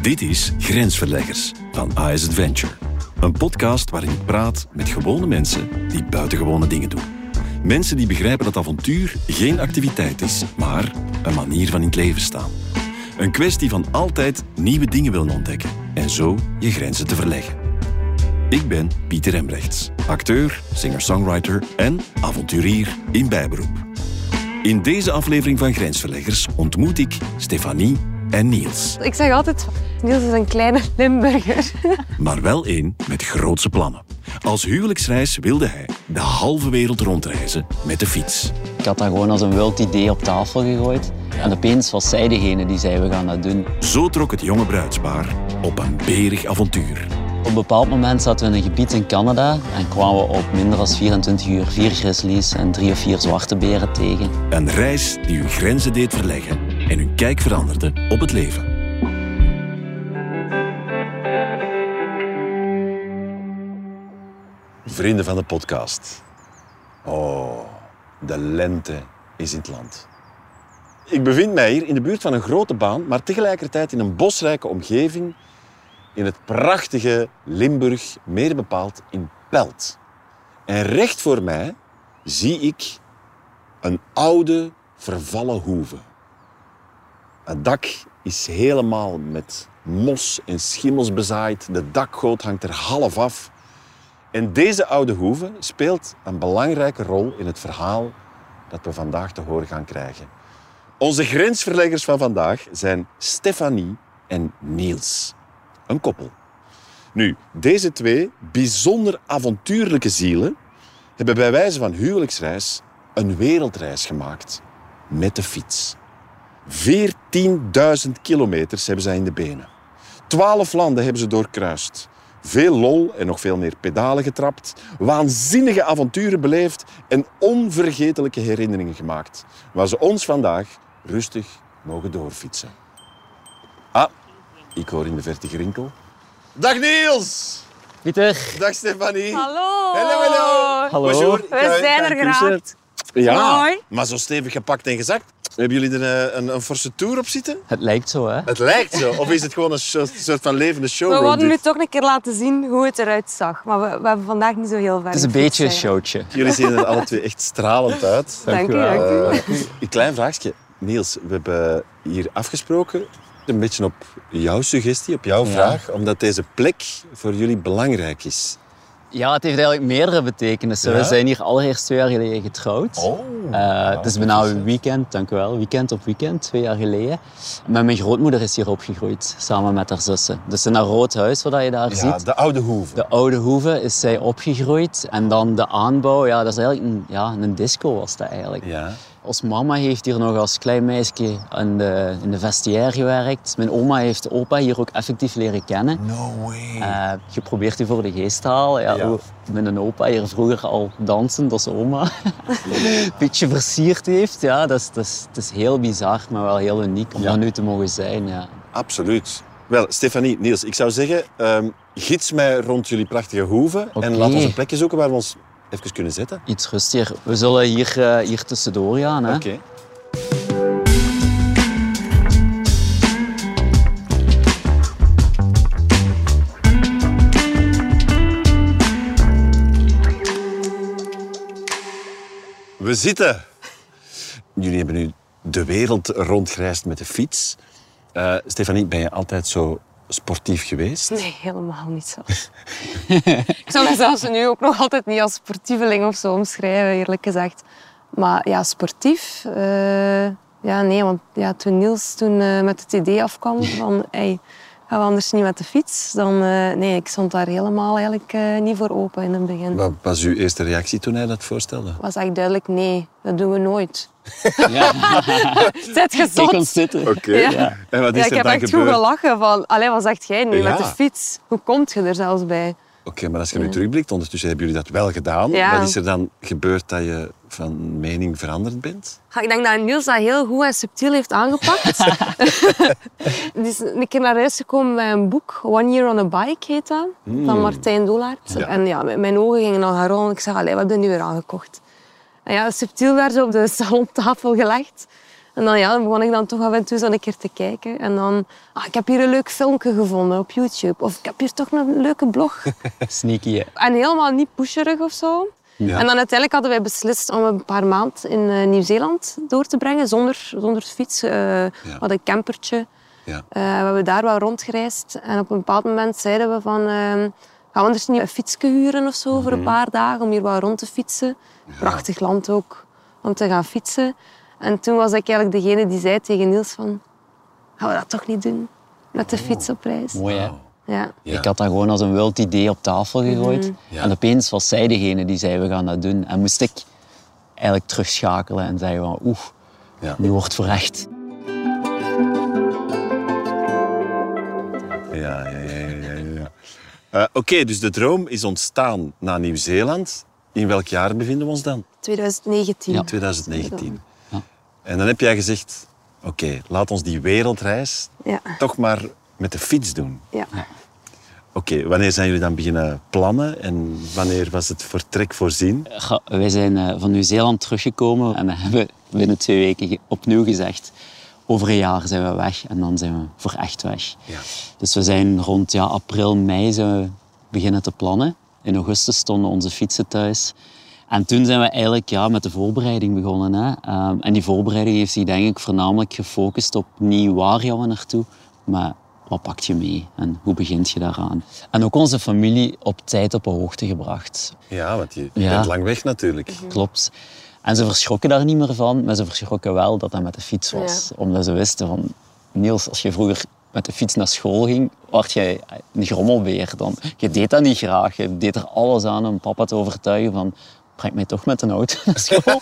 Dit is Grensverleggers van AS Adventure. Een podcast waarin ik praat met gewone mensen die buitengewone dingen doen. Mensen die begrijpen dat avontuur geen activiteit is, maar een manier van in het leven staan. Een kwestie van altijd nieuwe dingen willen ontdekken en zo je grenzen te verleggen. Ik ben Pieter Embrechts, acteur, singer-songwriter en avonturier in bijberoep. In deze aflevering van Grensverleggers ontmoet ik Stefanie en Niels. Ik zeg altijd, Niels is een kleine Limburger. Maar wel één met grootse plannen. Als huwelijksreis wilde hij de halve wereld rondreizen met de fiets. Ik had dat gewoon als een wild idee op tafel gegooid. En opeens was zij degene die zei, we gaan dat doen. Zo trok het jonge bruidspaar op een berig avontuur. Op een bepaald moment zaten we in een gebied in Canada en kwamen we op minder dan 24 uur 4 grizzlies en 3 of 4 zwarte beren tegen. Een reis die hun grenzen deed verleggen en hun kijk veranderde op het leven. Vrienden van de podcast. Oh, de lente is in het land. Ik bevind mij hier in de buurt van een grote baan, maar tegelijkertijd in een bosrijke omgeving in het prachtige Limburg, meer bepaald in Pelt. En recht voor mij zie ik een oude, vervallen hoeve. Het dak is helemaal met mos en schimmels bezaaid. De dakgoot hangt er half af. En deze oude hoeve speelt een belangrijke rol in het verhaal dat we vandaag te horen gaan krijgen. Onze grensverleggers van vandaag zijn Stefanie en Niels. Een koppel. Nu, deze twee bijzonder avontuurlijke zielen hebben bij wijze van huwelijksreis een wereldreis gemaakt met de fiets. 14.000 kilometers hebben zij in de benen. 12 landen hebben ze doorkruist. Veel lol en nog veel meer pedalen getrapt. Waanzinnige avonturen beleefd en onvergetelijke herinneringen gemaakt. Waar ze ons vandaag rustig mogen doorfietsen. Ah, ik hoor in de verte gerinkel. Dag Niels! Pieter! Dag Stefanie! Hallo! Hallo. We zijn er geraakt. Ja, Mooi. maar zo stevig gepakt en gezakt. Hebben jullie er een forse tour op zitten? Het lijkt zo, hè? Het lijkt zo. Of is het gewoon een soort van levende show? We wilden nu toch een keer laten zien hoe het eruit zag. Maar we hebben vandaag niet zo heel ver. Het is een beetje een showtje. Jullie zien er alle twee echt stralend uit. Dank u. Een klein vraagje. Niels, we hebben hier afgesproken, een beetje op jouw suggestie, op jouw vraag, omdat deze plek voor jullie belangrijk is. Ja, het heeft eigenlijk meerdere betekenissen. Ja? We zijn hier allereerst 2 jaar geleden getrouwd. Het is bijna een weekend, dank u wel. Weekend op weekend, 2 jaar geleden. Maar mijn grootmoeder is hier opgegroeid, samen met haar zussen. Dus in een rood huis, wat je daar Ja, ziet. de oude hoeve. De oude hoeve is zij opgegroeid. En dan de aanbouw, ja, dat is eigenlijk een disco was dat eigenlijk. Ja. Ons mama heeft hier nog als klein meisje in de vestiaire gewerkt. Mijn oma heeft de opa hier ook effectief leren kennen. No way. Geprobeerd die voor de geest te halen. Ja. Hoe mijn opa hier vroeger al dansend als oma een beetje versierd heeft. Ja, dat is heel bizar, maar wel heel uniek om dat nu te mogen zijn. Ja. Absoluut. Wel, Stefanie, Niels, ik zou zeggen, gids mij rond jullie prachtige hoeve Oké. en laat ons een plekje zoeken waar we ons even kunnen zetten. Iets rustiger. We zullen hier tussendoor gaan. Hè? Oké. We zitten. Jullie hebben nu de wereld rondgereisd met de fiets. Stefanie, ben je altijd zo sportief geweest? Nee, helemaal niet zo. Ik zou mezelf nu ook nog altijd niet als sportieveling of zo omschrijven, eerlijk gezegd. Maar ja, sportief... ja, nee, want ja, toen Niels met het idee afkwam van... Hey, gaan we anders niet met de fiets? Dan, nee, ik stond daar helemaal eigenlijk niet voor open in het begin. Wat was uw eerste reactie toen hij dat voorstelde? Was echt duidelijk nee, dat doen we nooit. Ja. Zet je Kijk zot? ons zitten. Oké. Ja. En wat is Ja, ik er heb dan echt goed gebeurd? gelachen van... Allee, wat zegt jij nu Ja. met de fiets? Hoe komt je er zelfs bij? Oké, maar als je nu terugblikt, ondertussen hebben jullie dat wel gedaan. Ja. Wat is er dan gebeurd dat je van mening veranderd bent? Ik denk dat Niels dat heel goed en subtiel heeft aangepakt. Die is een keer naar huis gekomen met een boek. One Year on a Bike heet dat. Van Martijn Doelaert. Ja. En ja, mijn ogen gingen al gaan rollen. Ik zei, allee, wat heb je nu weer aangekocht? En ja, subtiel werd ze op de salontafel gelegd. En dan begon ik dan toch af en toe zo een keer te kijken. En dan, ik heb hier een leuk filmpje gevonden op YouTube. Of ik heb hier toch een leuke blog. Sneaky, hè. En helemaal niet pusherig of zo. Ja. En dan uiteindelijk hadden wij beslist om een paar maanden in Nieuw-Zeeland door te brengen, zonder fiets. We hadden een campertje. Ja. We hebben daar wel rondgereisd. En op een bepaald moment zeiden we van... gaan we dus niet een fietsje huren of zo voor een paar dagen om hier wat rond te fietsen. Prachtig land ook, om te gaan fietsen. En toen was ik eigenlijk degene die zei tegen Niels van... Gaan we dat toch niet doen? Met de fiets op reis. Mooi, hè? Ja. Ja. Ik had dat gewoon als een wild idee op tafel gegooid. Ja. En opeens was zij degene die zei, we gaan dat doen. En moest ik eigenlijk terugschakelen en zeggen van, Ja. nu wordt het voor echt. Ja. Oké, dus de droom is ontstaan na Nieuw-Zeeland. In welk jaar bevinden we ons dan? 2019. Ja. 2019. Ja. En dan heb jij gezegd, oké, laat ons die wereldreis Ja. toch maar met de fiets doen. Ja. Oké, wanneer zijn jullie dan beginnen plannen en wanneer was het vertrek voorzien? Wij zijn van Nieuw-Zeeland teruggekomen en hebben binnen 2 weken opnieuw gezegd, over een jaar zijn we weg en dan zijn we voor echt weg. Ja. Dus we zijn rond april, mei zijn we beginnen te plannen. In augustus stonden onze fietsen thuis. En toen zijn we eigenlijk met de voorbereiding begonnen. Hè. En die voorbereiding heeft zich denk ik voornamelijk gefocust op niet waar gaan we naartoe, maar wat pak je mee en hoe begint je daaraan. En ook onze familie op tijd op de hoogte gebracht. Ja, want je Ja. bent lang weg natuurlijk. Klopt. En ze verschrokken daar niet meer van, maar ze verschrokken wel dat dat met de fiets was. Ja. Omdat ze wisten van, Niels, als je vroeger met de fiets naar school ging, werd jij een grommelbeer dan. Je deed dat niet graag. Je deed er alles aan om papa te overtuigen van, breng mij toch met een auto naar school.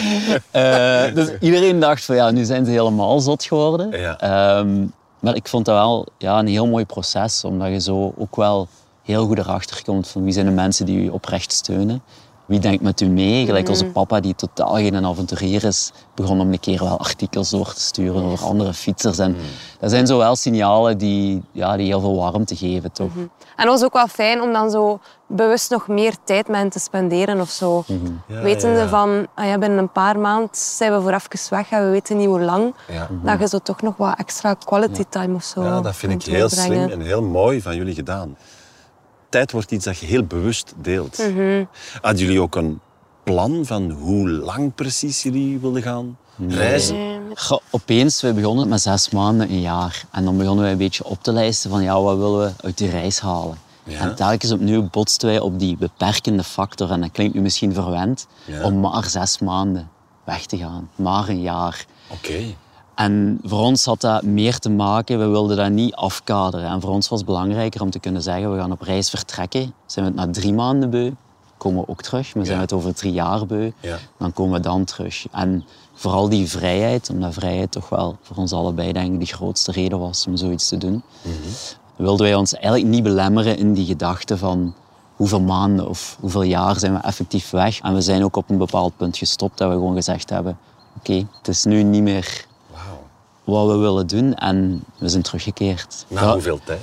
Dus iedereen dacht van, nu zijn ze helemaal zot geworden. Ja. Maar ik vond dat wel een heel mooi proces, omdat je zo ook wel heel goed erachter komt van wie zijn de mensen die je oprecht steunen. Wie denkt met u mee? Gelijk onze papa, die totaal geen avonturier is, begon om een keer wel artikels door te sturen over andere fietsers. En dat zijn zo wel signalen die heel veel warmte geven, toch? En het was ook wel fijn om dan zo bewust nog meer tijd met hen te spenderen of zo. Ja, Wetende ja. van, binnen een paar maanden zijn we voor even weg en we weten niet hoe lang. Ja. Dat je zo toch nog wat extra quality time of zo Ja, dat vind ik kunt heel doorbrengen. slim en heel mooi van jullie gedaan. Tijd wordt iets dat je heel bewust deelt. Hadden jullie ook een plan van hoe lang precies jullie wilden gaan reizen? Opeens, we begonnen met 6 maanden, een jaar. En dan begonnen wij een beetje op te lijsten van wat willen we uit die reis halen. Ja. En telkens opnieuw botsten wij op die beperkende factor. En dat klinkt nu misschien verwend, om maar 6 maanden weg te gaan. Maar een jaar. Oké. En voor ons had dat meer te maken, we wilden dat niet afkaderen. En voor ons was het belangrijker om te kunnen zeggen, we gaan op reis vertrekken. Zijn we het na 3 maanden beu, komen we ook terug. Maar zijn we het over 3 jaar beu, dan komen we dan terug. En vooral die vrijheid, omdat vrijheid toch wel voor ons allebei denk ik de grootste reden was om zoiets te doen. Wilden wij ons eigenlijk niet belemmeren in die gedachte van hoeveel maanden of hoeveel jaar zijn we effectief weg. En we zijn ook op een bepaald punt gestopt dat we gewoon gezegd hebben, oké, het is nu niet meer wat we willen doen en we zijn teruggekeerd. Na hoeveel tijd?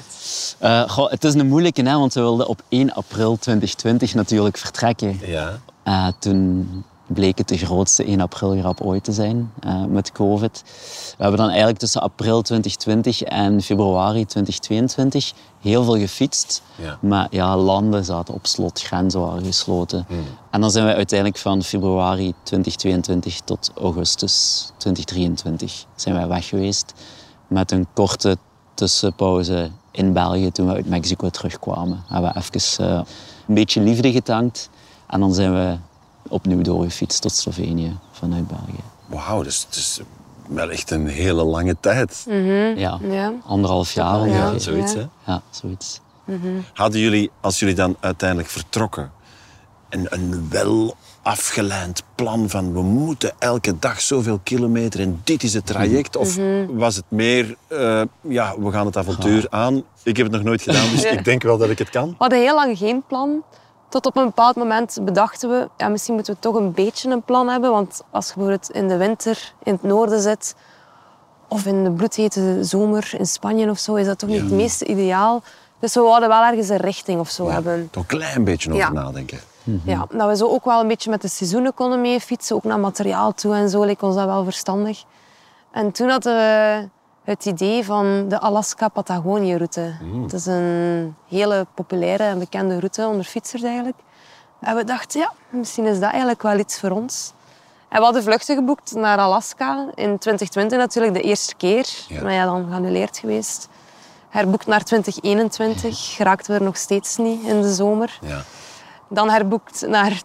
Het is een moeilijke, hè, want we wilden op 1 april 2020 natuurlijk vertrekken. Ja. Toen bleek het de grootste 1 april grap ooit te zijn met COVID. We hebben dan eigenlijk tussen april 2020 en februari 2022 heel veel gefietst. Ja. Maar landen zaten op slot, grenzen waren gesloten. En dan zijn we uiteindelijk van februari 2022 tot augustus 2023 zijn wij weg geweest. Met een korte tussenpauze in België toen we uit Mexico terugkwamen. Hebben we even een beetje liefde getankt. En dan zijn we opnieuw doorgefietst tot Slovenië vanuit België. Wauw, dus het is wel echt een hele lange tijd. Ja, Ja. 1,5 jaar ongeveer. Ja, zoiets, Ja. hè? Ja, zoiets. Hadden jullie, als jullie dan uiteindelijk vertrokken, een wel afgeleid plan van we moeten elke dag zoveel kilometer en dit is het traject? Of was het meer, we gaan het avontuur aan. Ik heb het nog nooit gedaan, dus ik denk wel dat ik het kan. We hadden heel lang geen plan. Tot op een bepaald moment bedachten we, misschien moeten we toch een beetje een plan hebben. Want als je bijvoorbeeld in de winter in het noorden zit, of in de bloedhete zomer in Spanje of zo, is dat toch niet het meest ideaal. Dus we wilden wel ergens een richting of zo hebben. Toch een klein beetje over Ja. nadenken. Ja, dat we zo ook wel een beetje met de seizoenen konden mee fietsen, ook naar materiaal toe en zo, leek ons dat wel verstandig. En toen hadden we het idee van de Alaska-Patagonië-route. Het is een hele populaire en bekende route onder fietsers eigenlijk. En we dachten, ja, misschien is dat eigenlijk wel iets voor ons. En we hadden vluchten geboekt naar Alaska. In 2020 natuurlijk, de eerste keer. Ja. Maar ja, dan geannuleerd geweest. Herboekt naar 2021. Geraakten we er nog steeds niet in de zomer. Ja. Dan herboekt naar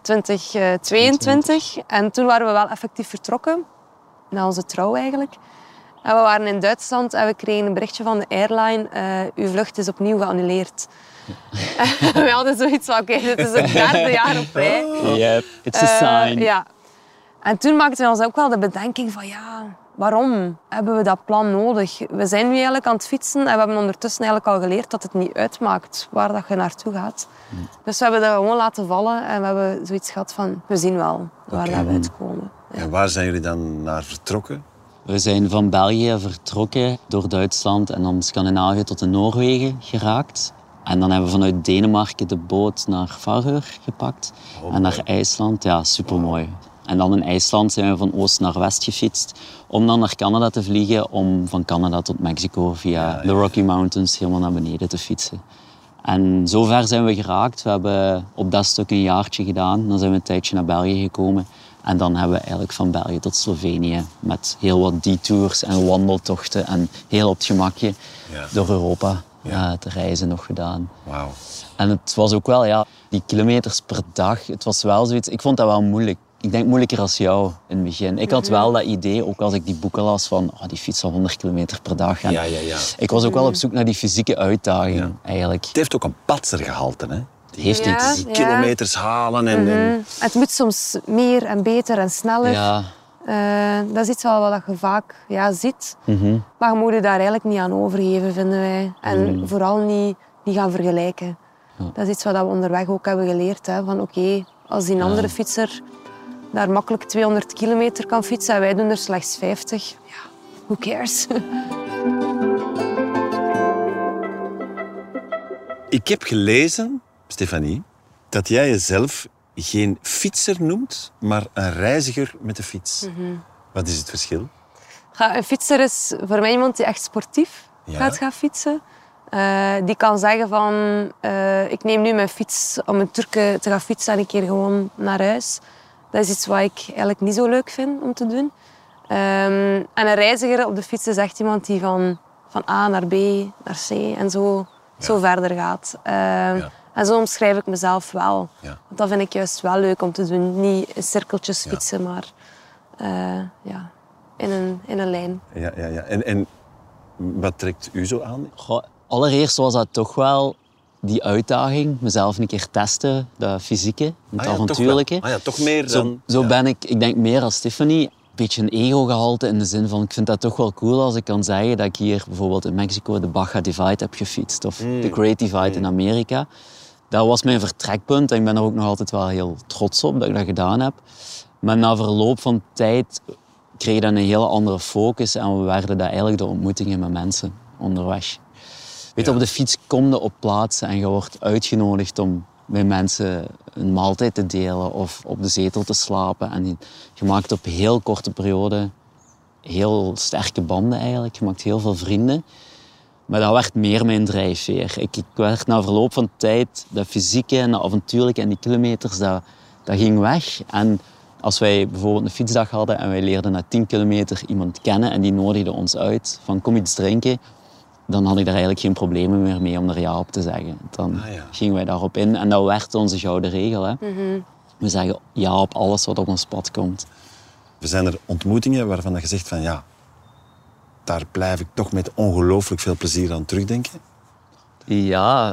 2022. En toen waren we wel effectief vertrokken. Na onze trouw eigenlijk. En we waren in Duitsland en we kregen een berichtje van de airline. Uw vlucht is opnieuw geannuleerd. Ja. We hadden zoiets van, oké, dit is het derde jaar op rij. Yep, it's a sign. Ja. En toen maakten we ons ook wel de bedenking van, ja, waarom hebben we dat plan nodig? We zijn nu eigenlijk aan het fietsen en we hebben ondertussen eigenlijk al geleerd dat het niet uitmaakt waar dat je naartoe gaat. Dus we hebben dat gewoon laten vallen en we hebben zoiets gehad van, we zien wel waar dat we uitkomen. Ja. En waar zijn jullie dan naar vertrokken? We zijn van België vertrokken door Duitsland en dan Scandinavië tot in Noorwegen geraakt. En dan hebben we vanuit Denemarken de boot naar Faroe gepakt. En naar IJsland. Ja, supermooi. En dan in IJsland zijn we van oost naar west gefietst. Om dan naar Canada te vliegen. Om van Canada tot Mexico via de Rocky Mountains helemaal naar beneden te fietsen. En zover zijn we geraakt. We hebben op dat stuk een jaartje gedaan. Dan zijn we een tijdje naar België gekomen. En dan hebben we eigenlijk van België tot Slovenië met heel wat detours en wandeltochten en heel op het gemakje door Europa te reizen nog gedaan. Wauw. En het was ook wel, ja, die kilometers per dag, het was wel zoiets, ik vond dat wel moeilijk. Ik denk moeilijker als jou in het begin. Ik had wel dat idee, ook als ik die boeken las, van die fietsen 100 kilometer per dag. En ik was ook wel op zoek naar die fysieke uitdaging, eigenlijk. Het heeft ook een patsergehalte, hè? Heeft iets. Die kilometers halen en... Het moet soms meer en beter en sneller. Ja. Dat is iets wat je vaak ziet. Maar je moet je daar eigenlijk niet aan overgeven, vinden wij. En vooral niet gaan vergelijken. Ja. Dat is iets wat we onderweg ook hebben geleerd. Hè? Van oké, als die andere fietser daar makkelijk 200 kilometer kan fietsen en wij doen er slechts 50, who cares? Ik heb gelezen, Stefanie, dat jij jezelf geen fietser noemt, maar een reiziger met de fiets. Wat is het verschil? Een fietser is voor mij iemand die echt sportief gaat gaan fietsen. Die kan zeggen van, ik neem nu mijn fiets om een Turken te gaan fietsen en een keer gewoon naar huis. Dat is iets wat ik eigenlijk niet zo leuk vind om te doen. En een reiziger op de fiets is echt iemand die van A naar B, naar C en zo verder gaat. En zo omschrijf ik mezelf wel. Ja. Want dat vind ik juist wel leuk om te doen. Niet in cirkeltjes fietsen, maar in een lijn. Ja. En wat trekt u zo aan? Goh, allereerst was dat toch wel die uitdaging. Mezelf een keer testen, dat fysieke, het avontuurlijke. Toch meer dan... Zo ben ik denk meer als Stefanie. Een beetje een ego-gehalte in de zin van, ik vind dat toch wel cool als ik kan zeggen dat ik hier bijvoorbeeld in Mexico de Baja Divide heb gefietst. Of de Great Divide in Amerika. Dat was mijn vertrekpunt en ik ben er ook nog altijd wel heel trots op dat ik dat gedaan heb. Maar na verloop van tijd kreeg je dan een hele andere focus en werden dat eigenlijk de ontmoetingen met mensen onderweg. Weet je, op de fiets kom je op plaatsen en je wordt uitgenodigd om met mensen een maaltijd te delen of op de zetel te slapen. En je maakt op heel korte periode heel sterke banden eigenlijk. Je maakt heel veel vrienden. Maar dat werd meer mijn drijfveer. Ik werd na verloop van tijd, dat fysieke en dat avontuurlijke en die kilometers, dat ging weg. En als wij bijvoorbeeld een fietsdag hadden en wij leerden na 10 kilometer iemand kennen en die nodigde ons uit van kom iets drinken, dan had ik daar eigenlijk geen problemen meer mee om er ja op te zeggen. Dan gingen wij daarop in en dat werd onze gouden regel. Hè. We zeggen ja op alles wat op ons pad komt. Zijn er ontmoetingen waarvan je zegt van daar blijf ik toch met ongelooflijk veel plezier aan terugdenken? Ja,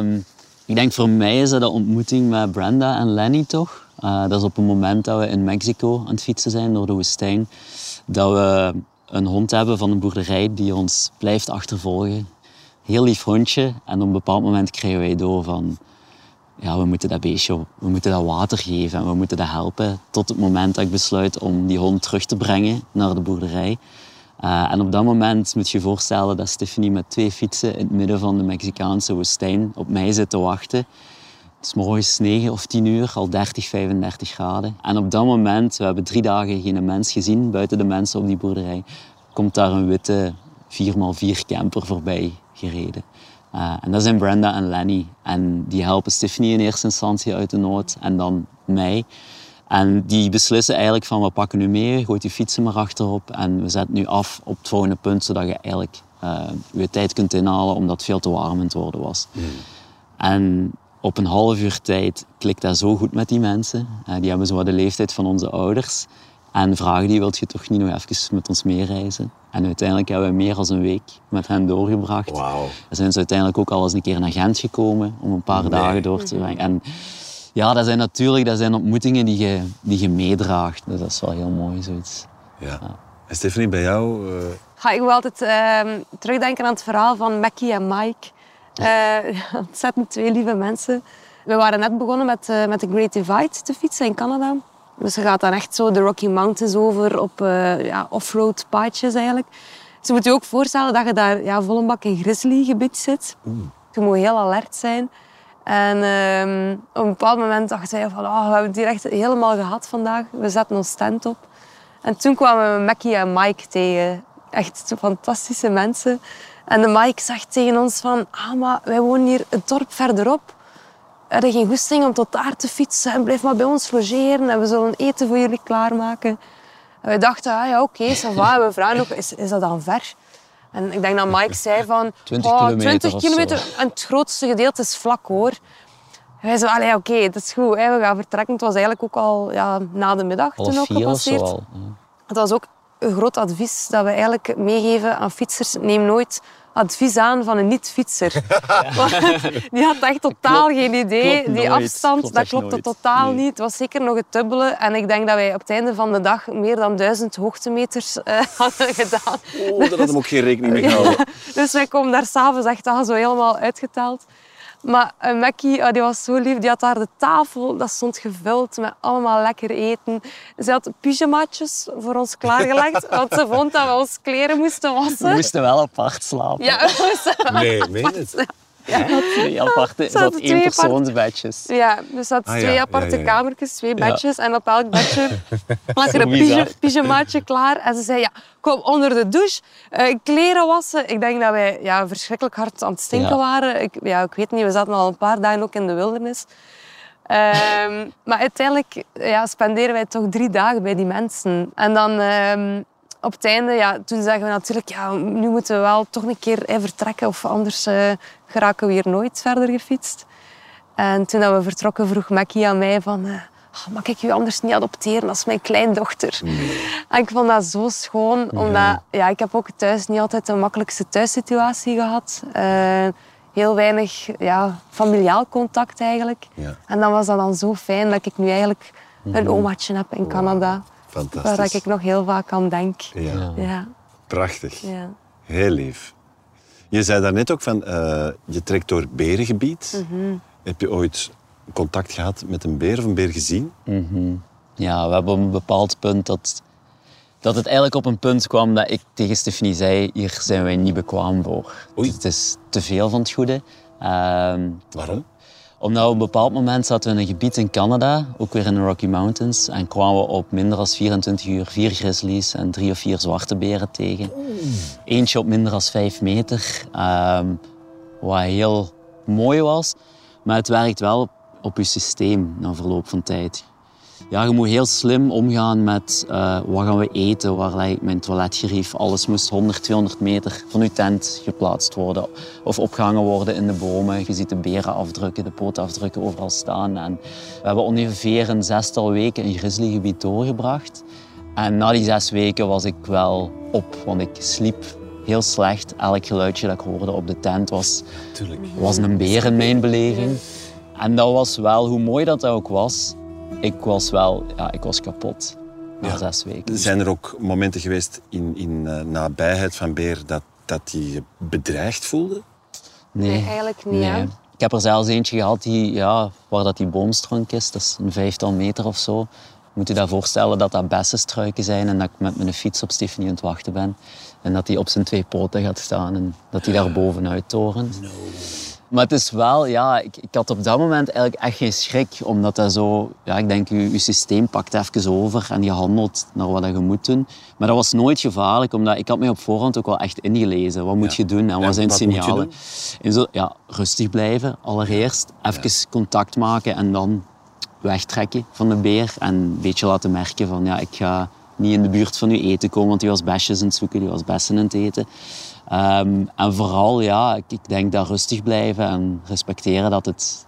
ik denk voor mij is dat de ontmoeting met Brenda en Lenny toch. Dat is op het moment dat we in Mexico aan het fietsen zijn door de woestijn. Dat we een hond hebben van een boerderij die ons blijft achtervolgen. Heel lief hondje. En op een bepaald moment krijgen wij door van... Ja, we moeten dat beestje, we moeten dat water geven en we moeten dat helpen. Tot het moment dat ik besluit om die hond terug te brengen naar de boerderij. En op dat moment moet je je voorstellen dat Stefanie met 2 fietsen in het midden van de Mexicaanse woestijn op mij zit te wachten. Het is morgens 9 of 10 uur, al 30, 35 graden. En op dat moment, we hebben 3 dagen geen mens gezien buiten de mensen op die boerderij. komt daar een witte 4x4 camper voorbij gereden. En dat zijn Brenda en Lenny. En die helpen Stephanie in eerste instantie uit de nood en dan mij. En die beslissen eigenlijk van, we pakken nu mee, gooit die fietsen maar achterop en we zetten nu af op het volgende punt, zodat je eigenlijk je tijd kunt inhalen, omdat het veel te warm aan het worden was. En op een half uur tijd klikt dat zo goed met die mensen. Die hebben zo wat de leeftijd van onze ouders. En vragen die, wilt je toch niet nog even met ons meereizen? En uiteindelijk hebben we meer dan een week met hen doorgebracht. Wauw. Dan zijn ze uiteindelijk ook al eens een keer naar Gent gekomen om een paar dagen door te brengen. En ja, dat zijn ontmoetingen die je meedraagt. Dus dat is wel heel mooi, zoiets. Ja. En Stephanie, bij jou? Ik wil altijd terugdenken aan het verhaal van Mackie en Mike. Ontzettend twee lieve mensen. We waren net begonnen met de Great Divide te fietsen in Canada. Dus je gaat dan echt zo de Rocky Mountains over op off-road paadjes eigenlijk. Dus je moet je ook voorstellen dat je daar volle bak in grizzlygebied zit. Je moet heel alert zijn. En op een bepaald moment dachten we van, we hebben het hier echt helemaal gehad vandaag. We zetten ons tent op. En toen kwamen we Mackie en Mike tegen. Echt fantastische mensen. En de Mike zegt tegen ons van, maar wij wonen hier het dorp verderop. We hadden geen goesting om tot daar te fietsen. En blijf maar bij ons logeren en we zullen eten voor jullie klaarmaken. En we dachten, oké, ça va. We vragen ook, is dat dan ver? En ik denk dat Mike zei van 20 kilometer. En het grootste gedeelte is vlak hoor. En wij zeiden, oké, dat is goed. We gaan vertrekken. Het was eigenlijk ook al na de middag toen ook gepasseerd. Al, ja. Het was ook een groot advies dat we eigenlijk meegeven aan fietsers. Neem nooit advies aan van een niet-fietser. Die had echt totaal geen idee. Die afstand, dat klopte totaal niet. Het was zeker nog het dubbele. En ik denk dat wij op het einde van de dag meer dan 1000 hoogtemeters hadden gedaan. Daar hadden we ook geen rekening mee gehouden. Dus wij komen daar s'avonds echt al zo helemaal uitgeteld. Maar Mackie, die was zo lief. Die had daar de tafel, dat stond gevuld met allemaal lekker eten. Ze had pyjamaatjes voor ons klaargelegd, want ze vond dat we ons kleren moesten wassen. We moesten wel apart slapen. Ja, we moesten wel Nee, meen het? Ja. Twee aparte, zat één persoonsbedjes. Ja, dus ze had twee aparte kamertjes, twee bedjes. Ja. En op elk bedje lag er een pyjamaatje klaar. En ze zei, kom onder de douche, kleren wassen. Ik denk dat wij verschrikkelijk hard aan het stinken waren. Ik weet niet, we zaten al een paar dagen ook in de wildernis. Maar uiteindelijk spenderen wij toch 3 dagen bij die mensen. En dan op het einde, toen zeggen we natuurlijk, nu moeten we wel toch een keer vertrekken of anders geraken we hier nooit verder gefietst. En toen we vertrokken vroeg Mackie aan mij van, mag ik u anders niet adopteren als mijn kleindochter? En ik vond dat zo schoon, omdat ik heb ook thuis niet altijd de makkelijkste thuissituatie gehad. Heel weinig familiaal contact eigenlijk. Ja. En dan was dat dan zo fijn dat ik nu eigenlijk een omaatje heb in Canada. Fantastisch. Waar ik nog heel vaak aan denk. Ja. Prachtig. Ja. Heel lief. Je zei daarnet ook van, je trekt door berengebied. Heb je ooit contact gehad met een beer of een beer gezien? Ja, we hebben op een bepaald punt dat het eigenlijk op een punt kwam dat ik tegen Stephanie zei, hier zijn wij niet bekwaam voor. Het is te veel van het goede. Waarom? Omdat op een bepaald moment zaten we in een gebied in Canada, ook weer in de Rocky Mountains, en kwamen we op minder dan 24 uur 4 grizzlies en 3 of 4 zwarte beren tegen. Eentje op minder dan 5 meter, wat heel mooi was. Maar het werkt wel op je systeem na verloop van tijd. Ja, je moet heel slim omgaan met wat gaan we eten, waar leg ik mijn toiletgerief. Alles moest 100, 200 meter van je tent geplaatst worden of opgehangen worden in de bomen. Je ziet de berenafdrukken, de pootafdrukken overal staan. En we hebben ongeveer een 6-tal weken in grizzlygebied doorgebracht. En na die 6 weken was ik wel op, want ik sliep heel slecht. Elk geluidje dat ik hoorde op de tent was een beer in mijn beleving. En dat was wel, hoe mooi dat ook was, ik was kapot na 6 weken. Zijn er ook momenten geweest in nabijheid van beer dat die je bedreigd voelde? Nee, eigenlijk niet. Nee. Ik heb er zelfs eentje gehad waar die boomstronk is. Dat is een 5-tal meter of zo. Moet je je voorstellen dat dat bessenstruiken zijn en dat ik met mijn fiets op Stephanie aan het wachten ben. En dat hij op zijn 2 poten gaat staan en dat hij daar bovenuit torent. Maar het is wel, ja, ik had op dat moment eigenlijk echt geen schrik. Omdat dat zo, ja, ik denk, je systeem pakt even over en je handelt naar wat je moet doen. Maar dat was nooit gevaarlijk, omdat ik had mij op voorhand ook wel echt ingelezen. Wat moet je doen en wat zijn signalen? En zo, ja, rustig blijven, allereerst. Even contact maken en dan wegtrekken van de beer. En een beetje laten merken van, ja, ik ga niet in de buurt van je eten komen, want die was besjes aan het zoeken, die was bessen aan het eten. En vooral, ja, ik denk dat rustig blijven en respecteren dat het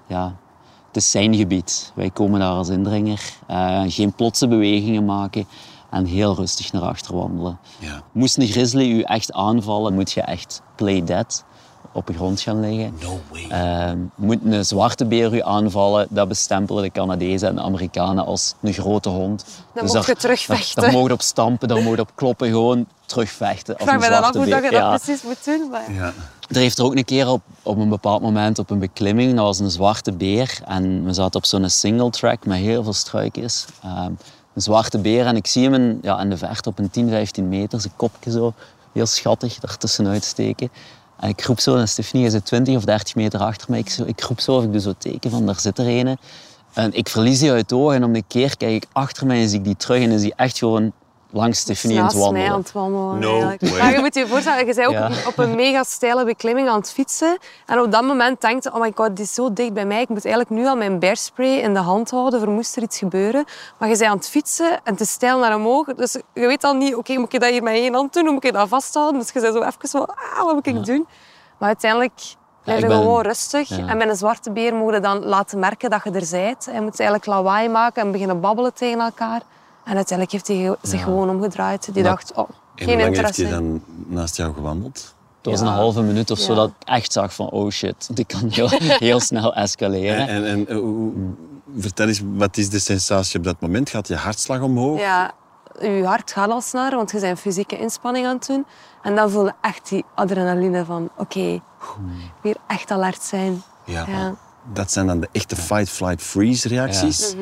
is zijn gebied. Wij komen daar als indringer. Geen plotse bewegingen maken en heel rustig naar achter wandelen. Ja. Moest een grizzly u echt aanvallen, moet je echt play dead op de grond gaan liggen. No way. Moet een zwarte beer u aanvallen, dat bestempelen de Canadezen en de Amerikanen als een grote hond. Dan dus mocht je terugvechten. Daar mogen je op stampen, daar mogen je op kloppen, gewoon terugvechten. Ik vraag me dan af hoe dat je dat precies moet doen. Maar... Ja. Er heeft er ook een keer op een bepaald moment op een beklimming, dat was een zwarte beer. En we zaten op zo'n single track met heel veel struikjes. Een zwarte beer en ik zie hem in de verte op een 10, 15 meter, zijn kopje zo heel schattig daartussenuit steken. En ik roep zo, en Stefanie is 20 of 30 meter achter mij. Ik roep zo of ik doe zo teken van, daar zit er een. En ik verlies die uit het oog en om een keer kijk ik achter mij en zie ik die terug en is die echt gewoon langs Stefanie aan het wandelen. Mij aan het wandelen No way. Maar je moet je voorstellen, je bent ook op een mega steile beklimming aan het fietsen. En op dat moment denkt je, oh my god, die is zo dicht bij mij. Ik moet eigenlijk nu al mijn bearspray in de hand houden, voor moest er iets gebeuren. Maar je bent aan het fietsen en het is steil naar omhoog. Dus je weet al niet, oké, moet ik dat hier met één hand doen? Hoe moet ik dat vasthouden? Dus je bent zo even zo, wat moet ik doen? Maar uiteindelijk blijf je gewoon rustig. Ja. En met een zwarte beer moet je dan laten merken dat je er bent. Je moet eigenlijk lawaai maken en beginnen babbelen tegen elkaar. En uiteindelijk heeft hij zich gewoon omgedraaid. Die dacht, geen interesse. En hoe lang heeft hij dan naast jou gewandeld? Het was een halve minuut of zo dat ik echt zag van, oh shit, die kan heel snel escaleren. En vertel eens, wat is de sensatie op dat moment? Gaat je hartslag omhoog? Ja, je hart gaat al sneller, want je bent fysieke inspanning aan het doen. En dan voel je echt die adrenaline van, oké, weer echt alert zijn. Ja. Dat zijn dan de echte fight, flight, freeze reacties.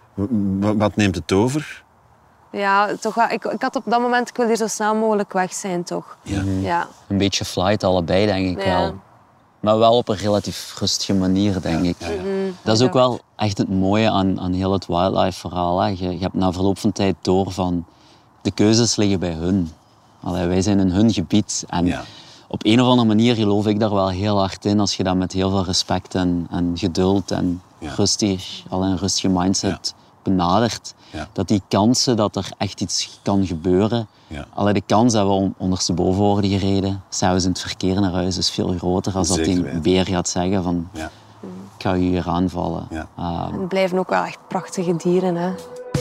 Ja. Wat neemt het over? Ja, toch wel. Ik had op dat moment, ik wil hier zo snel mogelijk weg zijn, toch? Ja. Een beetje flight allebei, denk ik wel. Maar wel op een relatief rustige manier, denk ik. Dat is ook wel echt het mooie aan heel het wildlife-verhaal. Je hebt na verloop van tijd door van, de keuzes liggen bij hun. Wij zijn in hun gebied. En op een of andere manier geloof ik daar wel heel hard in, als je dat met heel veel respect en geduld en rustig, een rustige mindset benadert. Ja. Dat die kansen dat er echt iets kan gebeuren. Ja. De kans dat we ondersteboven worden gereden, zelfs in het verkeer naar huis, is veel groter dan dat die beer gaat zeggen van, ik ga je hier aanvallen. Ja. Het blijven ook wel echt prachtige dieren, hè.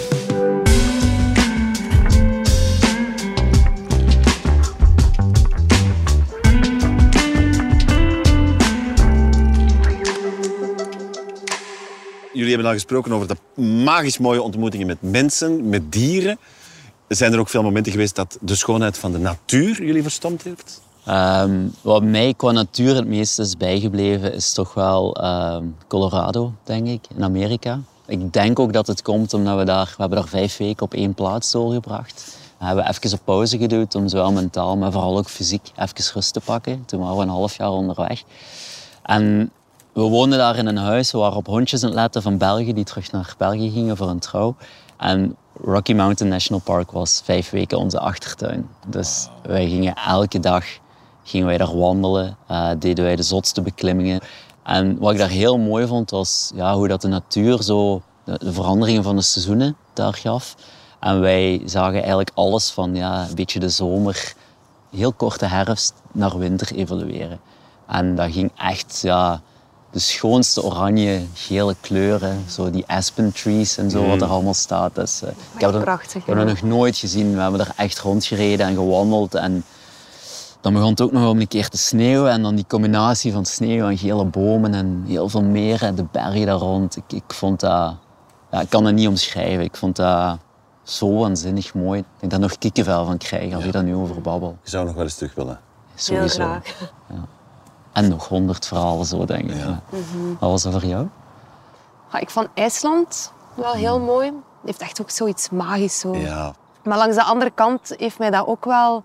Jullie hebben al gesproken over de magisch mooie ontmoetingen met mensen, met dieren. Zijn er ook veel momenten geweest dat de schoonheid van de natuur jullie verstomd heeft? Wat mij qua natuur het meest is bijgebleven, is toch wel Colorado, denk ik, in Amerika. Ik denk ook dat het komt omdat we hebben daar 5 weken op 1 plaats doorgebracht. We hebben even op pauze gedaan om zowel mentaal, maar vooral ook fysiek even rust te pakken. Toen waren we een half jaar onderweg. En we woonden daar in een huis, we waren op hondjes aan het letten van België, die terug naar België gingen voor een trouw. En Rocky Mountain National Park was 5 weken onze achtertuin. Dus wij gingen elke dag daar wandelen, deden wij de zotste beklimmingen. En wat ik daar heel mooi vond, was hoe dat de natuur zo de veranderingen van de seizoenen daar gaf. En wij zagen eigenlijk alles van een beetje de zomer, heel korte herfst naar winter evolueren. En dat ging echt de schoonste oranje, gele kleuren. Zo die aspen trees en zo, wat er allemaal staat. Dus, ik heb dat nog nooit gezien. We hebben er echt rondgereden en gewandeld. En dan begon het ook nog om een keer te sneeuwen. En dan die combinatie van sneeuw en gele bomen en heel veel meren, de bergen daar rond. Ik vond dat... ik kan het niet omschrijven. Ik vond dat zo waanzinnig mooi. Ik denk dat ik nog kikkenvel van krijg als ik daar nu over babbel. Je zou nog wel eens terug willen? Sowieso. Heel graag. Ja. En nog 100 verhalen zo, denk ik. Ja. Wat was dat voor jou? Ik vond IJsland wel heel mooi. Het heeft echt ook zoiets magisch. Zo. Ja. Maar langs de andere kant heeft mij dat ook wel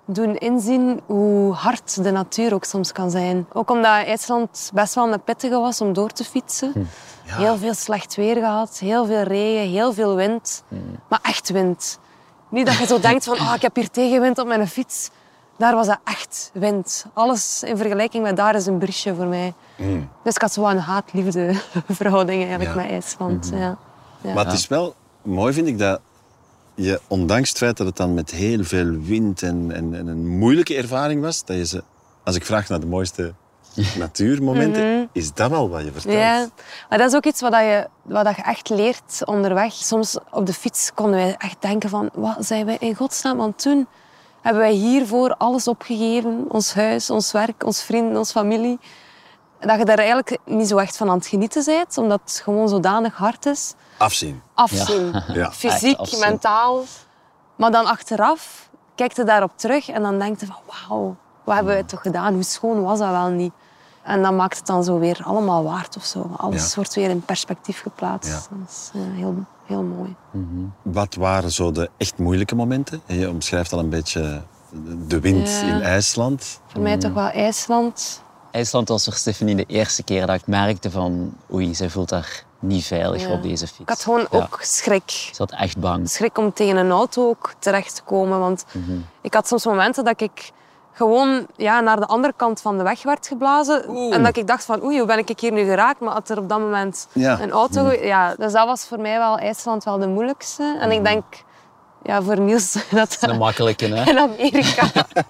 doen inzien hoe hard de natuur ook soms kan zijn. Ook omdat IJsland best wel een pittige was om door te fietsen. Ja. Heel veel slecht weer gehad, heel veel regen, heel veel wind. Maar echt wind. Niet dat je zo denkt van, ik heb hier tegenwind op mijn fiets. Daar was dat echt wind. Alles in vergelijking met daar is een briesje voor mij. Dus ik had zo een haat-liefde verhouding eigenlijk met IJsland. Ja. Maar het is wel mooi, vind ik, dat je, ondanks het feit dat het dan met heel veel wind en een moeilijke ervaring was, dat je ze, als ik vraag naar de mooiste natuurmomenten, is dat wel wat je vertelt. Ja, maar dat is ook iets wat je echt leert onderweg. Soms op de fiets konden wij echt denken van, wat zijn wij in godsnaam aan het doen? Hebben wij hiervoor alles opgegeven? Ons huis, ons werk, ons vrienden, onze familie. Dat je daar eigenlijk niet zo echt van aan het genieten bent, omdat het gewoon zodanig hard is. Afzien. Ja. Fysiek, afzien. mentaal. Maar dan achteraf kijkt je daarop terug en dan denkt je van wauw, wat hebben we toch gedaan? Hoe schoon was dat wel niet? En dan maakt het dan zo weer allemaal waard of zo. Alles wordt weer in perspectief geplaatst. Ja. Dat is heel, heel mooi. Wat waren zo de echt moeilijke momenten? En je omschrijft al een beetje de wind in IJsland. Voor mij toch wel IJsland. IJsland was voor Stephanie de eerste keer dat ik merkte van oei, zij voelt daar niet veilig op deze fiets. Ik had gewoon ook schrik. Ze had echt bang. Schrik om tegen een auto ook terecht te komen. Want ik had soms momenten dat ik gewoon naar de andere kant van de weg werd geblazen. En dat ik dacht van oei, hoe ben ik hier nu geraakt? Maar had er op dat moment een auto... Dus dat was voor mij wel IJsland wel de moeilijkste. En ik denk... Ja, voor Niels dat Een makkelijke, hè? in Amerika.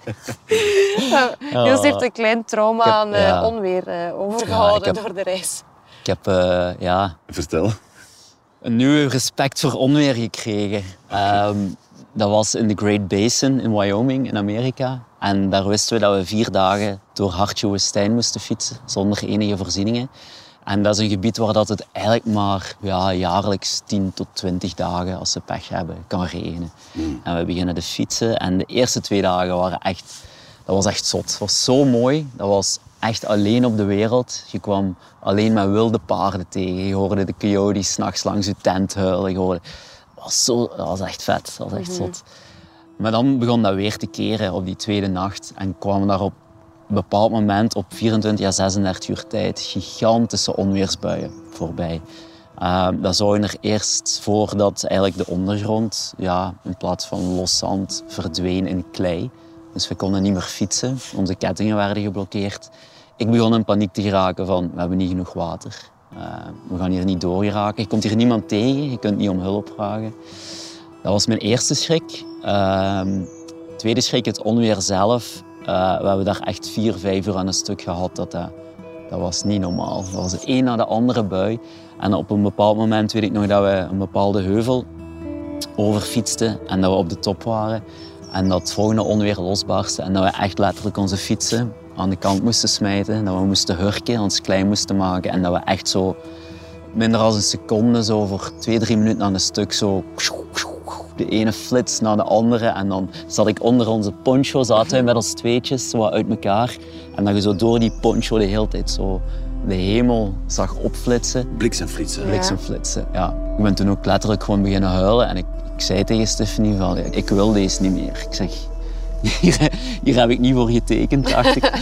Niels heeft een klein trauma aan onweer overgehouden door de reis. Ik heb Vertel. een nieuw respect voor onweer gekregen. Dat was in de Great Basin in Wyoming in Amerika. En daar wisten we dat we 4 dagen door hartje woestijn moesten fietsen, zonder enige voorzieningen. En dat is een gebied waar dat het eigenlijk maar jaarlijks 10 tot 20 dagen, als ze pech hebben, kan regenen. En we beginnen te fietsen en de eerste 2 dagen waren dat was echt zot. Het was zo mooi. Dat was echt alleen op de wereld. Je kwam alleen met wilde paarden tegen. Je hoorde de coyotes 's nachts langs je tent huilen. Dat was echt vet. Dat was echt zot. Maar dan begon dat weer te keren op die tweede nacht en kwamen daar op een bepaald moment op 24 à 36 uur tijd gigantische onweersbuien voorbij. Dat zorgde er eerst voor dat eigenlijk de ondergrond in plaats van los zand verdween in klei. Dus we konden niet meer fietsen. Onze kettingen werden geblokkeerd. Ik begon in paniek te geraken van we hebben niet genoeg water. We gaan hier niet doorgeraken. Je komt hier niemand tegen. Je kunt niet om hulp vragen. Dat was mijn eerste schrik. Tweede schrik, het onweer zelf. We hebben daar echt 4, 5 uur aan een stuk gehad. Dat was niet normaal. Dat was de een na de andere bui. En op een bepaald moment weet ik nog dat we een bepaalde heuvel overfietsten en dat we op de top waren. En dat het volgende onweer losbarstte en dat we echt letterlijk onze fietsen aan de kant moesten smijten. Dat we moesten hurken, ons klein moesten maken en dat we echt zo minder dan een seconde zo voor 2, 3 minuten aan een stuk zo de ene flits naar de andere. En dan zat ik onder onze poncho, zaten wij met ons tweetjes zo uit elkaar. En dat je zo door die poncho de hele tijd zo de hemel zag opflitsen. Bliksemflitsen. Bliksemflitsen, ja. Ik ben toen ook letterlijk gewoon beginnen huilen. En ik zei tegen Stephanie van, ik wil deze niet meer. Ik zeg, hier heb ik niet voor getekend, dacht ik.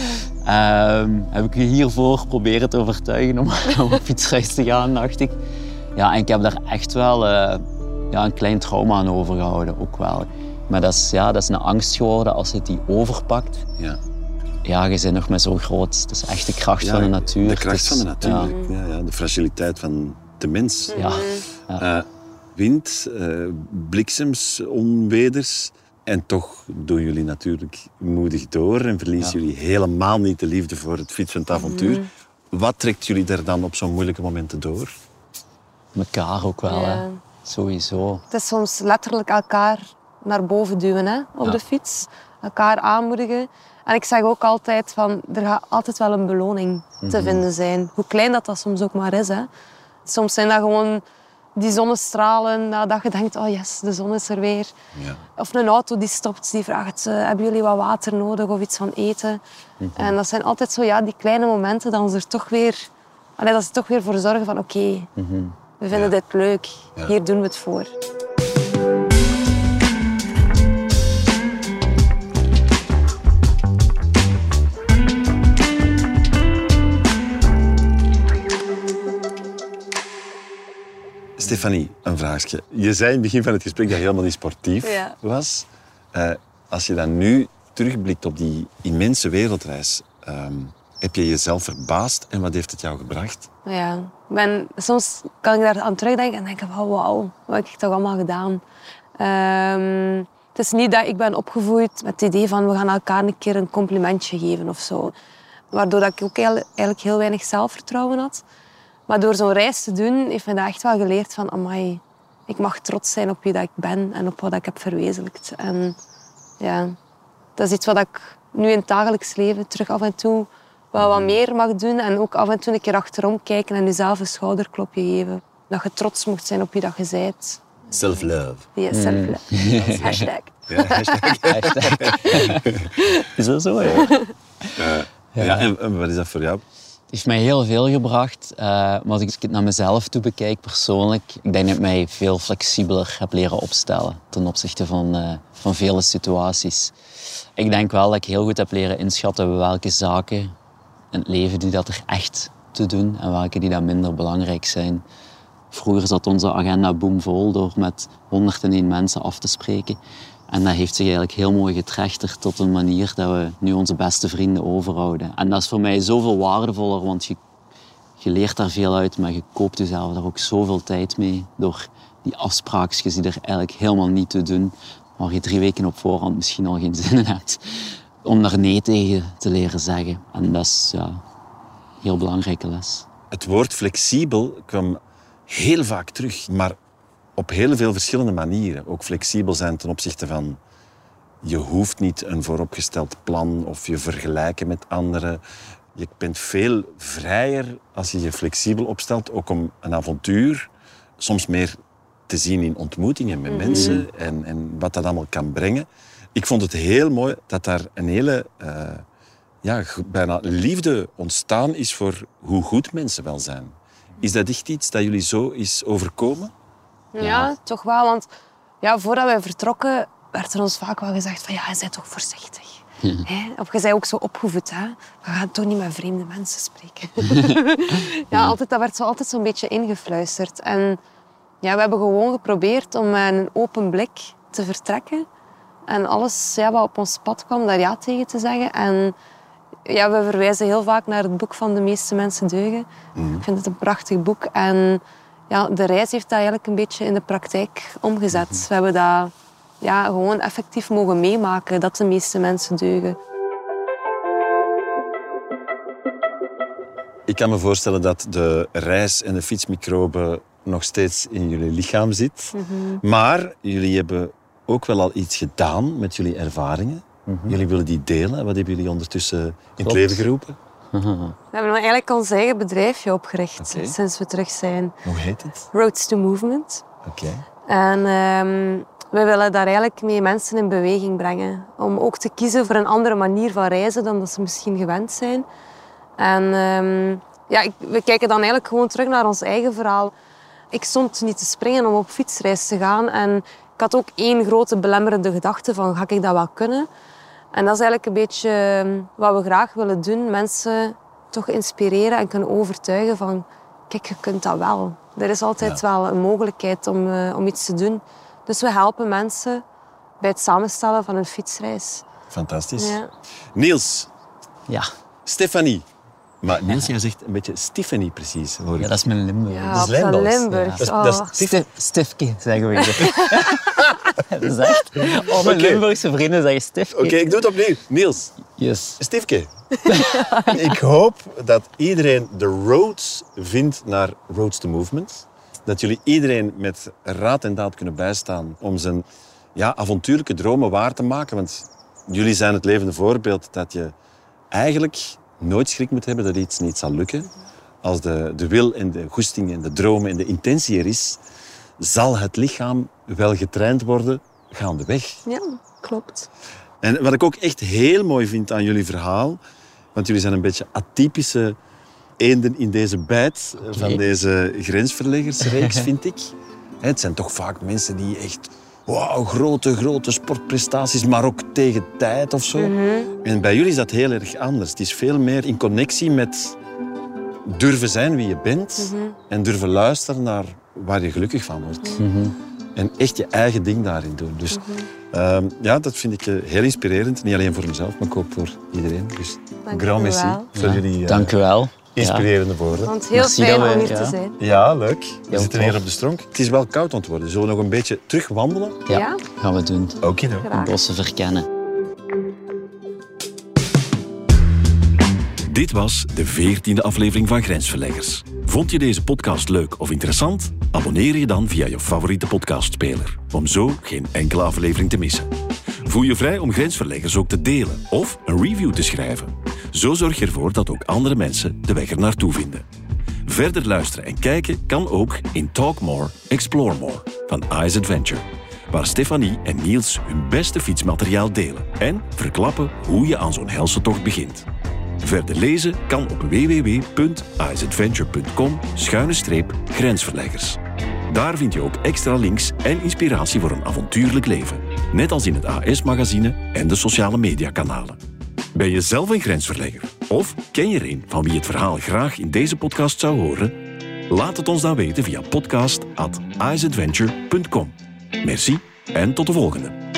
Heb ik je hiervoor proberen te overtuigen om op fietsreis te gaan, dacht ik. Ja, en ik heb daar echt wel een klein trauma aan overgehouden, ook wel. Maar dat is een angst geworden als het die overpakt. Ja. Ja, je bent nog maar zo groot. Het is echt de kracht van de natuur. De kracht van de natuur. Ja, de fragiliteit van de mens. Ja. Wind, bliksems, onweders. En toch doen jullie natuurlijk moedig door en verliezen jullie helemaal niet de liefde voor het fietsend avontuur. Wat trekt jullie daar dan op zo'n moeilijke momenten door? Mekaar ook wel, hè. Sowieso. Het is soms letterlijk elkaar naar boven duwen hè, op de fiets. Elkaar aanmoedigen. En ik zeg ook altijd van, er gaat altijd wel een beloning te vinden zijn. Hoe klein dat soms ook maar is. Hè. Soms zijn dat gewoon die zonnestralen, dat je denkt, oh yes, de zon is er weer. Ja. Of een auto die stopt, die vraagt, hebben jullie wat water nodig of iets van eten? En dat zijn altijd zo, die kleine momenten dat ze er toch weer, dat ze toch weer voor zorgen van, oké, we vinden dit leuk, hier doen we het voor. Stefanie, een vraagje. Je zei in het begin van het gesprek dat je helemaal niet sportief was. Als je dan nu terugblikt op die immense wereldreis, heb je jezelf verbaasd en wat heeft het jou gebracht? Ja, soms kan ik daar aan terugdenken en denken van wauw, wat heb ik toch allemaal gedaan. Het is niet dat ik ben opgevoed met het idee van we gaan elkaar een keer een complimentje geven of zo. Waardoor dat ik ook eigenlijk heel weinig zelfvertrouwen had. Maar door zo'n reis te doen, heeft me dat echt wel geleerd van amai, ik mag trots zijn op wie dat ik ben en op wat ik heb verwezenlijkt. En ja, dat is iets wat ik nu in het dagelijks leven terug af en toe wel wat meer mag doen. En ook af en toe een keer achterom kijken en jezelf een schouderklopje geven. Dat je trots mocht zijn op wie dat je bent. Self-love. Ja, self-love. Hashtag. Ja, hashtag. Is dat zo, ja? Ja, en wat is dat voor jou? Het heeft mij heel veel gebracht. Maar als ik het naar mezelf toe bekijk persoonlijk, ik denk dat ik mij veel flexibeler heb leren opstellen ten opzichte van vele situaties. Ik denk wel dat ik heel goed heb leren inschatten welke zaken in het leven die dat er echt te doen en welke die dat minder belangrijk zijn. Vroeger zat onze agenda boomvol door met 101 mensen af te spreken. En dat heeft zich eigenlijk heel mooi getrechterd tot een manier dat we nu onze beste vrienden overhouden. En dat is voor mij zoveel waardevoller, want je leert daar veel uit, maar je koopt jezelf daar ook zoveel tijd mee door die afspraakjes die er eigenlijk helemaal niet te doen, waar je 3 weken op voorhand misschien al geen zin in hebt, om daar nee tegen te leren zeggen. En dat is een heel belangrijke les. Het woord flexibel kwam heel vaak terug, maar op heel veel verschillende manieren. Ook flexibel zijn ten opzichte van je hoeft niet een vooropgesteld plan of je vergelijken met anderen. Je bent veel vrijer als je je flexibel opstelt, ook om een avontuur soms meer te zien in ontmoetingen met mensen en wat dat allemaal kan brengen. Ik vond het heel mooi dat daar een hele bijna liefde ontstaan is voor hoe goed mensen wel zijn. Is dat echt iets dat jullie zo is overkomen? Ja, toch wel. Want voordat wij vertrokken, werd er ons vaak wel gezegd van ja, je bent toch voorzichtig. Of je bent ook zo opgevoed, hè? We gaan toch niet met vreemde mensen spreken. Dat werd zo altijd zo'n beetje ingefluisterd. En ja, we hebben gewoon geprobeerd om met een open blik te vertrekken. En alles wat op ons pad kwam, daar ja tegen te zeggen. En ja, we verwijzen heel vaak naar het boek van De meeste mensen deugen. Ik vind het een prachtig boek. En ja, de reis heeft dat eigenlijk een beetje in de praktijk omgezet. We hebben dat gewoon effectief mogen meemaken, dat de meeste mensen deugen. Ik kan me voorstellen dat de reis en de fietsmicrobe nog steeds in jullie lichaam zit. Maar jullie hebben ook wel al iets gedaan met jullie ervaringen. Jullie willen die delen. Wat hebben jullie ondertussen in het leven geroepen? We hebben eigenlijk ons eigen bedrijfje opgericht sinds we terug zijn. Hoe heet het? Roads to Movement. En we willen daar eigenlijk mee mensen in beweging brengen. Om ook te kiezen voor een andere manier van reizen dan dat ze misschien gewend zijn. En we kijken dan eigenlijk gewoon terug naar ons eigen verhaal. Ik stond niet te springen om op fietsreis te gaan. En ik had ook 1 grote belemmerende gedachte van, ga ik dat wel kunnen? En dat is eigenlijk een beetje wat we graag willen doen. Mensen toch inspireren en kunnen overtuigen van, kijk, je kunt dat wel. Er is altijd wel een mogelijkheid om iets te doen. Dus we helpen mensen bij het samenstellen van een fietsreis. Fantastisch. Ja. Niels. Ja. Stefanie. Maar Niels, jij zegt een beetje Stefanie precies, hoor ik. Ja, dat is mijn Limburg. Ja, Dat is van Limburgs. Limburg. Ja. Dat is Stifke, zeggen we hier. Dat is echt. Al mijn Limburgse vrienden zeggen Stifke. Oké, ik doe het opnieuw. Niels. Yes. Stiefke. Ik hoop dat iedereen de roads vindt naar Roads to Movement. Dat jullie iedereen met raad en daad kunnen bijstaan om zijn avontuurlijke dromen waar te maken. Want jullie zijn het levende voorbeeld dat je eigenlijk nooit schrik moet hebben dat iets niet zal lukken. Als de wil en de goesting en de dromen en de intentie er is, zal het lichaam wel getraind worden gaandeweg. Ja, klopt. En wat ik ook echt heel mooi vind aan jullie verhaal, want jullie zijn een beetje atypische eenden in deze bijt van deze grensverleggersreeks, vind ik. Het zijn toch vaak mensen die echt grote sportprestaties, maar ook tegen tijd of zo. En bij jullie is dat heel erg anders. Het is veel meer in connectie met durven zijn wie je bent en durven luisteren naar waar je gelukkig van wordt. En echt je eigen ding daarin doen. Dus dat vind ik heel inspirerend. Niet alleen voor mezelf, maar ook voor iedereen. Dus grand merci voor jullie Dank u wel. inspirerende woorden. Want heel fijn om hier te zijn. Ja, leuk. We zitten tof. hier op de stronk. Het is wel koud aan het worden. Zullen we nog een beetje terug wandelen? Ja, gaan we doen. Oké. De bossen verkennen. Dit was de 14e aflevering van Grensverleggers. Vond je deze podcast leuk of interessant? Abonneer je dan via je favoriete podcastspeler, om zo geen enkele aflevering te missen. Voel je vrij om Grensverleggers ook te delen of een review te schrijven. Zo zorg je ervoor dat ook andere mensen de weg er naartoe vinden. Verder luisteren en kijken kan ook in Talk More, Explore More van Ice Adventure, waar Stefanie en Niels hun beste fietsmateriaal delen en verklappen hoe je aan zo'n helse tocht begint. Verder lezen kan op www.iceadventure.com/grensverleggers. Daar vind je ook extra links en inspiratie voor een avontuurlijk leven. Net als in het AS-magazine en de sociale mediakanalen. Ben je zelf een grensverlegger? Of ken je er een van wie het verhaal graag in deze podcast zou horen? Laat het ons dan weten via podcast@iceadventure.com. Merci en tot de volgende.